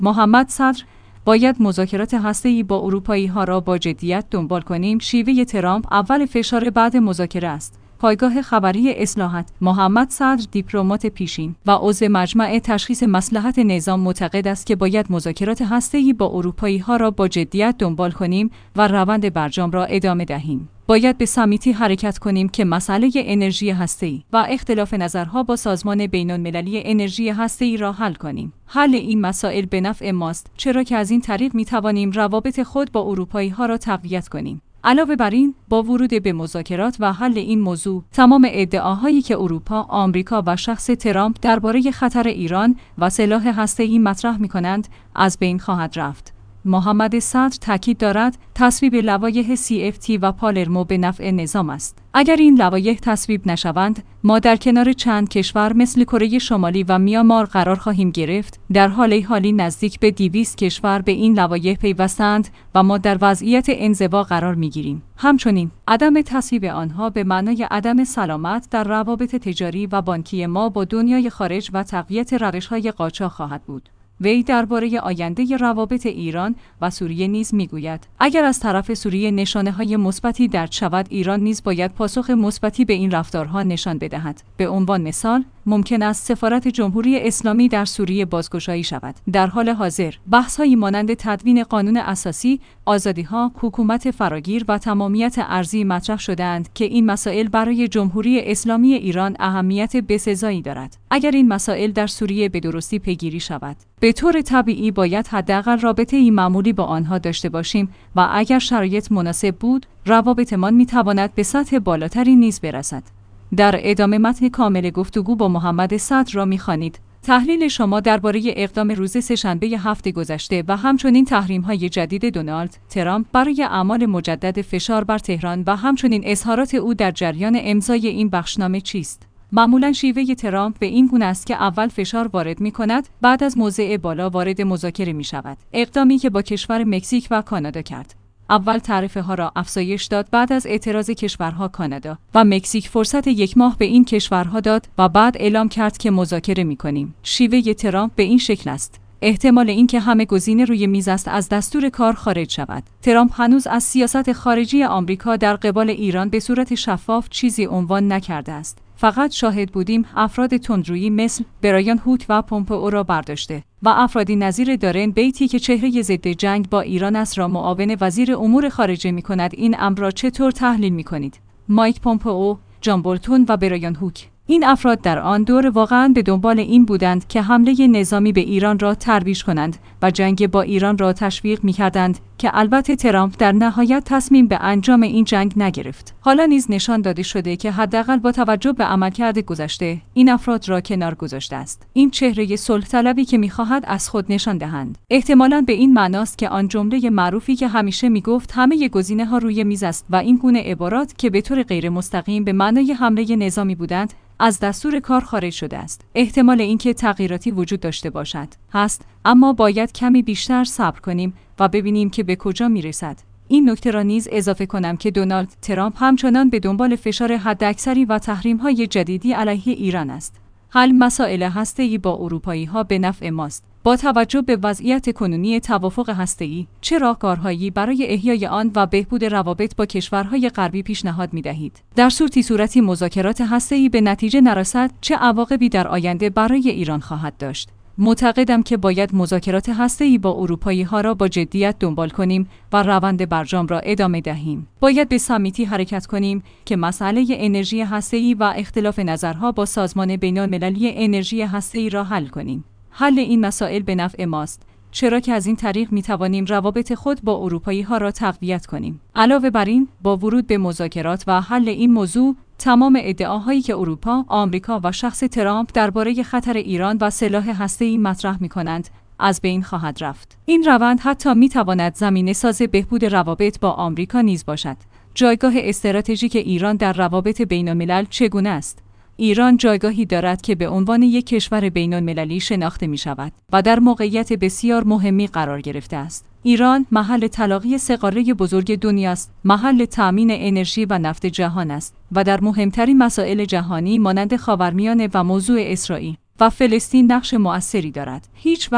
محمد صدر: باید مذاکرات هسته‌ای با اروپایی‌ها را با جدیت دنبال کنیم. شیوه ترامپ: اول فشار بعد مذاکره است. پایگاه خبری اصلاحات: محمد صدر، دیپلمات پیشین و عضو مجمع تشخیص مصلحت نظام، معتقد است که باید مذاکرات هسته‌ای با اروپایی‌ها را با جدیت دنبال کنیم و روند برجام را ادامه دهیم. باید به سمیتی حرکت کنیم که مسئله انرژی هسته‌ای و اختلاف نظرها با سازمان بین‌المللی انرژی هسته‌ای را حل کنیم. حل این مسائل به نفع ماست، چرا که از این طریق می‌توانیم روابط خود با اروپایی‌ها را تقویت کنیم. علاوه بر این، با ورود به مذاکرات و حل این موضوع، تمام ادعاهایی که اروپا، آمریکا و شخص ترامپ درباره خطر ایران و سلاح هسته‌ای مطرح می‌کنند، از بین خواهد رفت. محمد صدر تاکید دارد تصویب لوایح CFT و پالرمو به نفع نظام است. اگر این لوایح تصویب نشوند، ما در کنار چند کشور مثل کره شمالی و میانمار قرار خواهیم گرفت. در حال حالی نزدیک به 200 کشور به این لوایح پیوستند و ما در وضعیت انزوا قرار می‌گیریم. همچنین عدم تصویب آنها به معنای عدم سلامت در روابط تجاری و بانکی ما با دنیای خارج و تقویت روش‌های قاچاق خواهد بود. وی درباره آینده روابط ایران و سوریه نیز میگوید: اگر از طرف سوریه نشانه‌های مثبتی درج شود، ایران نیز باید پاسخ مثبتی به این رفتارها نشان بدهد. به عنوان مثال، ممکن است سفارت جمهوری اسلامی در سوریه بازگشایی شود. در حال حاضر، بحث‌هایی مانند تدوین قانون اساسی، آزادی‌ها، حکومت فراگیر و تمامیت ارضی مطرح شده‌اند که این مسائل برای جمهوری اسلامی ایران اهمیت بسزایی دارد. اگر این مسائل در سوریه به درستی پیگیری شود، به طور طبیعی باید حداقل رابطه‌ای معمولی با آنها داشته باشیم و اگر شرایط مناسب بود، روابطمان می‌تواند به سطح بالاتری نیز برسد. در ادامه متن کامل گفتگو با محمد صدر را می‌خوانید. تحلیل شما درباره اقدام روز سه‌شنبه هفته گذشته و همچنین تحریم‌های جدید دونالد ترامپ برای اعمال مجدد فشار بر تهران و همچنین اظهارات او در جریان امضای این بخشنامه چیست؟ معمولاً شیوه ترامپ به این گونه است که اول فشار وارد می‌کند، بعد از موضع بالا وارد مذاکره می‌شود. اقدامی که با کشور مکزیک و کانادا کرد. اول تعرفه‌ها را افزایش داد، بعد از اعتراض کشورها کانادا و مکزیک فرصت 1 ماه به این کشورها داد و بعد اعلام کرد که مذاکره می‌کنیم. شیوه ترامپ به این شکل است. احتمال اینکه همه گزینه روی میز است از دستور کار خارج شود. ترامپ هنوز از سیاست خارجی آمریکا در قبال ایران به صورت شفاف چیزی عنوان نکرده است. فقط شاهد بودیم افراد تندرویی مثل برایان هوک و پومپئو را برداشته و افرادی نظیر دارن بیتی که چهره ضد جنگ با ایران است را معاون وزیر امور خارجه می‌کند. این امر را چطور تحلیل می‌کنید؟ مایک پومپئو، جان بولتون و برایان هوک. این افراد در آن دور واقعاً به دنبال این بودند که حمله نظامی به ایران را ترویج کنند و جنگ با ایران را تشویق می‌کردند که البته ترامپ در نهایت تصمیم به انجام این جنگ نگرفت. حالا نیز نشان داده شده که حداقل با توجه به عملکرد گذشته، این افراد را کنار گذاشته است. این چهره صلح طلبی که می‌خواهد از خود نشان دهند. احتمالاً به این معناست که آن جمله معروفی که همیشه میگفت همه گزینه‌ها روی میز است و این گونه عبارات که به طور غیر مستقیم به معنای حمله نظامی بودند، از دستور کار خارج شده است. احتمال اینکه تغییراتی وجود داشته باشد هست، اما باید کمی بیشتر صبر کنیم و ببینیم که به کجا میرسد. این نکته را نیز اضافه کنم که دونالد ترامپ همچنان به دنبال فشار حداکثری و تحریم‌های جدیدی علیه ایران است. حل مسائل هسته‌ای با اروپایی‌ها به نفع ماست. با توجه به وضعیت کنونی توافق هسته‌ای، چه راهکارهایی برای احیای آن و بهبود روابط با کشورهای غربی پیشنهاد می‌دهید؟ در صورتی مذاکرات هسته‌ای به نتیجه نرسد، چه عواقبی در آینده برای ایران خواهد داشت؟ معتقدم که باید مذاکرات هسته‌ای با اروپایی‌ها را با جدیت دنبال کنیم و روند برجام را ادامه دهیم. باید به سمیتی حرکت کنیم که مسئله انرژی هسته‌ای و اختلاف نظرها با سازمان بین‌المللی انرژی هسته‌ای را حل کنیم. حل این مسائل به نفع ماست، چرا که از این طریق می‌توانیم روابط خود با اروپایی‌ها را تقویت کنیم. علاوه بر این، با ورود به مذاکرات و حل این موضوع، تمام ادعاهایی که اروپا، آمریکا و شخص ترامپ درباره خطر ایران و سلاح هسته‌ای مطرح می‌کنند، از بین خواهد رفت. این روند حتی می‌تواند زمینه‌ساز بهبود روابط با آمریکا نیز باشد. جایگاه استراتژیک ایران در روابط بین‌الملل چگونه است؟ ایران جایگاهی دارد که به عنوان یک کشور بین‌المللی شناخته می‌شود و در موقعیت بسیار مهمی قرار گرفته است. ایران محل تلاقی سه قاره بزرگ دنیاست، محل تأمین انرژی و نفت جهان است و در مهمترین مسائل جهانی مانند خاورمیانه و موضوع اسرائیل و فلسطین نقش مؤثری دارد. هیچ وقت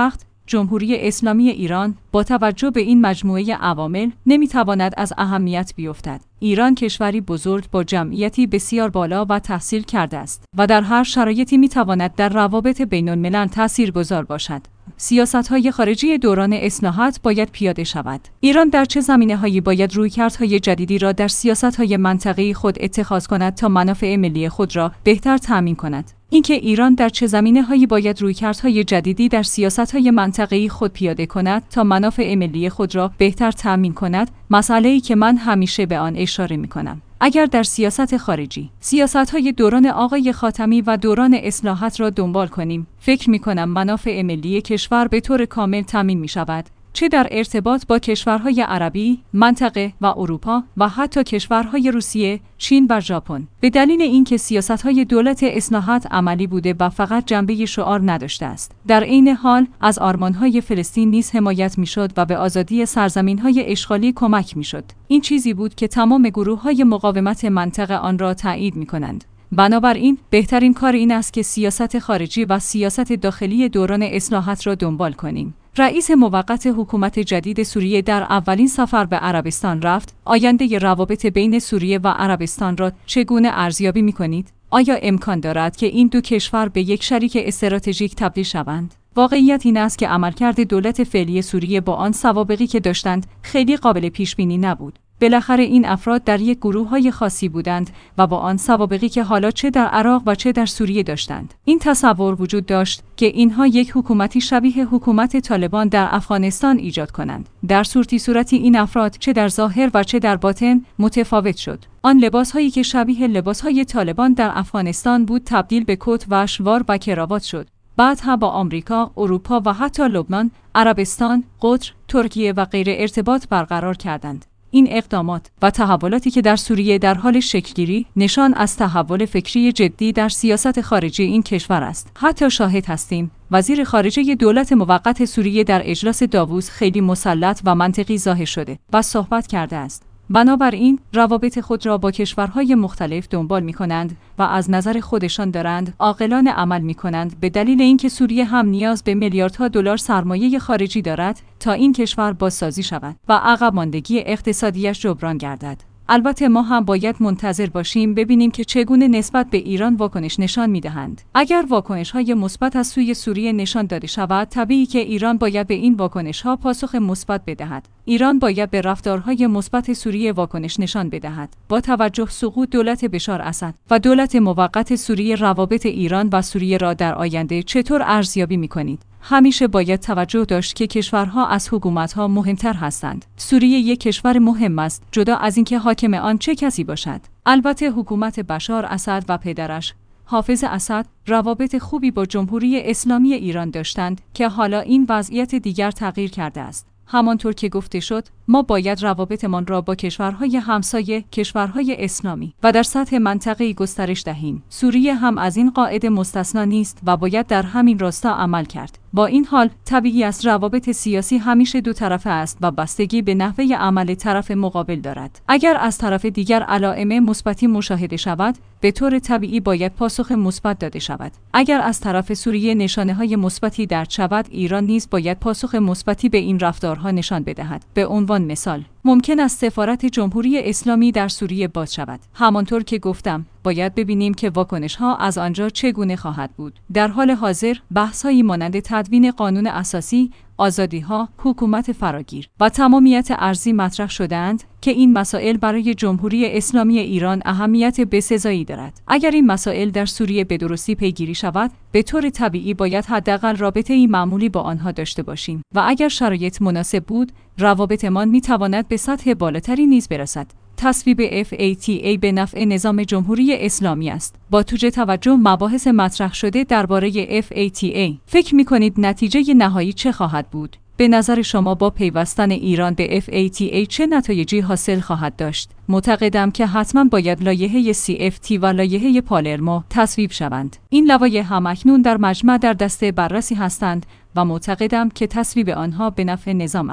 جمهوری اسلامی ایران با توجه به این مجموعه عوامل نمیتواند از اهمیت بیفتد. ایران کشوری بزرگ با جمعیتی بسیار بالا و تحصیل کرده است و در هر شرایطی میتواند در روابط بین الملل تاثیرگذار باشد. سیاست‌های خارجی دوران اصلاحات باید پیاده شود. ایران در چه زمینه‌هایی باید رویکردهای جدیدی را در سیاست‌های منطقه‌ای خود اتخاذ کند تا منافع ملی خود را بهتر تأمین کند؟ اینکه ایران در چه زمینه‌هایی باید رویکردهای جدیدی در سیاست‌های منطقه‌ای خود پیاده کند تا منافع ملی خود را بهتر تأمین کند، مسئله‌ای که من همیشه به آن اشاره می‌کنم. اگر در سیاست خارجی، سیاست‌های دوران آقای خاتمی و دوران اصلاحات را دنبال کنیم، فکر می‌کنم منافع ملی کشور به طور کامل تامین می‌شود، چه در ارتباط با کشورهای عربی، منطقه و اروپا و حتی کشورهای روسیه، چین و ژاپن. به دلیل اینکه سیاست‌های دولت اصلاحات عملی بوده و فقط جنبه شعار نداشته است. در عین حال از آرمان‌های فلسطین نیز حمایت می‌شد و به آزادی سرزمین‌های اشغالی کمک می‌شد. این چیزی بود که تمام گروه‌های مقاومت منطقه آن را تایید می‌کنند. بنابراین بهترین کار این است که سیاست خارجی و سیاست داخلی دوران اصلاحات را دنبال کنیم. رئیس موقت حکومت جدید سوریه در اولین سفر به عربستان رفت. آینده روابط بین سوریه و عربستان را چگونه ارزیابی می‌کنید؟ آیا امکان دارد که این دو کشور به یک شریک استراتژیک تبدیل شوند؟ واقعیت این است که عملکرد دولت فعلی سوریه با آن سوابقی که داشتند خیلی قابل پیش‌بینی نبود. بالاخره این افراد در یک گروه‌های خاصی بودند و با آن سوابقی که حالا چه در عراق و چه در سوریه داشتند. این تصور وجود داشت که اینها یک حکومتی شبیه حکومت طالبان در افغانستان ایجاد کنند. در صورتی این افراد چه در ظاهر و چه در باطن متفاوت شد. آن لباس‌هایی که شبیه لباس‌های طالبان در افغانستان بود تبدیل به کت و شلوار و کراوات شد. بعدها با آمریکا، اروپا و حتی لبنان، عربستان، قطر، ترکیه و غیره ارتباط برقرار کردند. این اقدامات و تحولاتی که در سوریه در حال شکل‌گیری نشان از تحول فکری جدی در سیاست خارجی این کشور است. حتی شاهد هستیم وزیر خارجه دولت موقت سوریه در اجلاس داووس خیلی مسلط و منطقی ظاهر شده و صحبت کرده است. بنابراین روابط خود را با کشورهای مختلف دنبال می‌کنند و از نظر خودشان دارند عاقلانه عمل می‌کنند، به دلیل اینکه سوریه هم نیاز به میلیاردها دلار سرمایه خارجی دارد تا این کشور بازسازی شود و عقب ماندگی اقتصادیش جبران گردد. البته ما هم باید منتظر باشیم ببینیم که چگونه نسبت به ایران واکنش نشان می‌دهند. اگر واکنش‌های مثبت از سوی سوریه نشان داده شود، طبیعی که ایران باید به این واکنش‌ها پاسخ مثبت بدهد. ایران باید به رفتارهای مثبت سوریه واکنش نشان بدهد. با توجه سقوط دولت بشار اسد و دولت موقت سوریه، روابط ایران و سوریه را در آینده چطور ارزیابی می‌کنید؟ همیشه باید توجه داشت که کشورها از حکومت‌ها مهمتر هستند. سوریه یک کشور مهم است، جدا از اینکه حاکم آن چه کسی باشد. البته حکومت بشار اسد و پدرش حافظ اسد روابط خوبی با جمهوری اسلامی ایران داشتند که حالا این وضعیت دیگر تغییر کرده است. همانطور که گفته شد، ما باید روابطمان را با کشورهای همسایه، کشورهای اسلامی و در سطح منطقه‌ای گسترش دهیم. سوریه هم از این قاعده مستثنا نیست و باید در همین راستا عمل کرد. با این حال، طبیعی است روابط سیاسی همیشه دو طرفه است و بستگی به نحوه عمل طرف مقابل دارد. اگر از طرف دیگر علائم مثبتی مشاهده شود، به طور طبیعی باید پاسخ مثبت داده شود. اگر از طرف سوریه نشانه‌های مثبتی درک شود، ایران نیز باید پاسخ مثبتی به این رفتارها نشان بدهد. به عنوان مثال، ممکن است سفارت جمهوری اسلامی در سوریه باز شود. همانطور که گفتم، باید ببینیم که واکنش‌ها از آنجا چگونه خواهد بود. در حال حاضر، بحث‌هایی مانند تدوین قانون اساسی، آزادی‌ها، حکومت فراگیر و تمامیت ارضی مطرح شده‌اند که این مسائل برای جمهوری اسلامی ایران اهمیت بسزایی دارد. اگر این مسائل در سوریه به درستی پیگیری شود، به طور طبیعی باید حداقل رابطه‌ای معمولی با آنها داشته باشیم و اگر شرایط مناسب بود، روابطمان می‌تواند به سطح بالاتری نیز برسد. تصویب FATA به نفع نظام جمهوری اسلامی است. با توجه مباحث مطرح شده درباره FATA، فکر می‌کنید نتیجه نهایی چه خواهد بود؟ به نظر شما با پیوستن ایران به FATA چه نتایجی حاصل خواهد داشت؟ معتقدم که حتما باید لایحه CFT و لایحه پالرمو تصویب شوند. این لوایح همکنون در مجمع در دست بررسی هستند و معتقدم که تصویب آنها به نفع نظام است.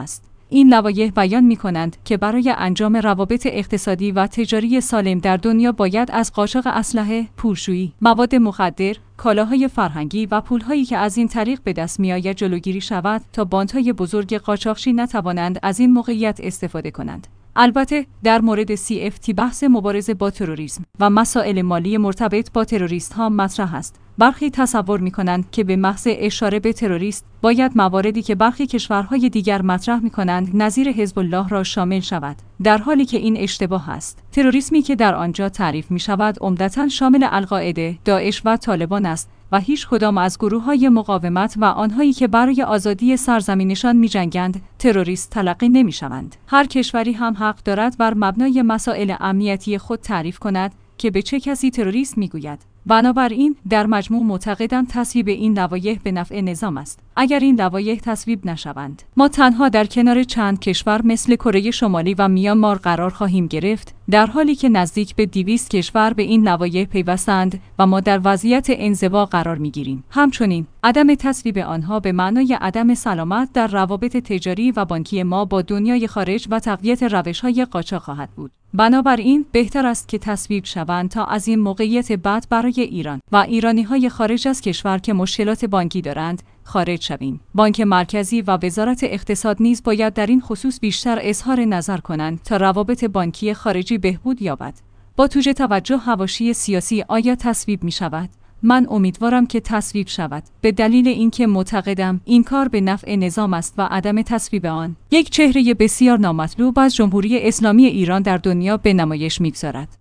این لوایح بیان می‌کنند که برای انجام روابط اقتصادی و تجاری سالم در دنیا باید از قاچاق اسلحه، پولشویی، مواد مخدر، کالاهای فرهنگی و پولهایی که از این طریق به دست می‌آید جلوگیری شود تا باندهای بزرگ قاچاقچی نتوانند از این موقعیت استفاده کنند. البته در مورد CFT بحث مبارزه با تروریسم و مسائل مالی مرتبط با تروریست‌ها مطرح است. برخی تصور می‌کنند که به محض اشاره به تروریست باید مواردی که برخی کشورهای دیگر مطرح می‌کنند نظیر حزب الله را شامل شود، در حالی که این اشتباه است. تروریسمی که در آنجا تعریف می‌شود عمدتاً شامل القاعده، داعش و طالبان است و هیچ کدام از گروه‌های مقاومت و آنهایی که برای آزادی سرزمینشان می‌جنگند تروریست تلقی نمی‌شوند. هر کشوری هم حق دارد بر مبنای مسائل امنیتی خود تعریف کند که به چه کسی تروریست می‌گوید. بنابراین در مجموع معتقدم تصویب این لوایح به نفع نظام است. اگر این لوایح تصویب نشوند، ما تنها در کنار چند کشور مثل کره شمالی و میانمار قرار خواهیم گرفت، در حالی که نزدیک به 200 کشور به این لوایح پیوستند و ما در وضعیت انزوا قرار می‌گیریم. همچنین عدم تصویب آنها به معنای عدم سلامت در روابط تجاری و بانکی ما با دنیای خارج و تقویت روش‌های قاچاق خواهد بود. بنابراین بهتر است که تصویب شوند تا از این موقعیت بد برای ایران و ایرانی‌های خارج از کشور که مشکلات بانکی دارند خارج شویم. بانک مرکزی و وزارت اقتصاد نیز باید در این خصوص بیشتر اظهار نظر کنند تا روابط بانکی خارجی بهبود یابد. با توجه توجه حواشی سیاسی آیا تصویب می شود؟ من امیدوارم که تصویب شود، به دلیل اینکه معتقدم این کار به نفع نظام است و عدم تصویب آن یک چهره بسیار نامطلوب از جمهوری اسلامی ایران در دنیا به نمایش می‌گذارد.